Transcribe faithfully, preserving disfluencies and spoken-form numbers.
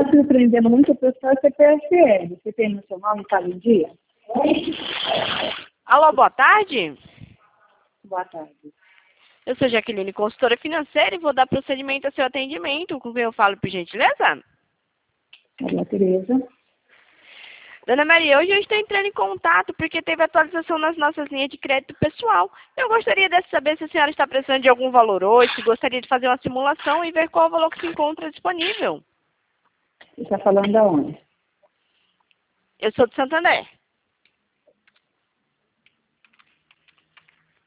surpreendendo muito pessoal é C P F L. Você tem no seu nome, está em dia? Alô, boa tarde. Boa tarde. Eu sou Jaqueline, consultora financeira, e vou dar procedimento ao seu atendimento. Com quem eu falo, por gentileza? Maria Tereza. Dona Maria, hoje eu estou entrando em contato porque teve atualização nas nossas linhas de crédito pessoal. Eu gostaria de saber se a senhora está precisando de algum valor hoje, se gostaria de fazer uma simulação e ver qual o valor que se encontra disponível. Você está falando de onde? Eu sou de Santander.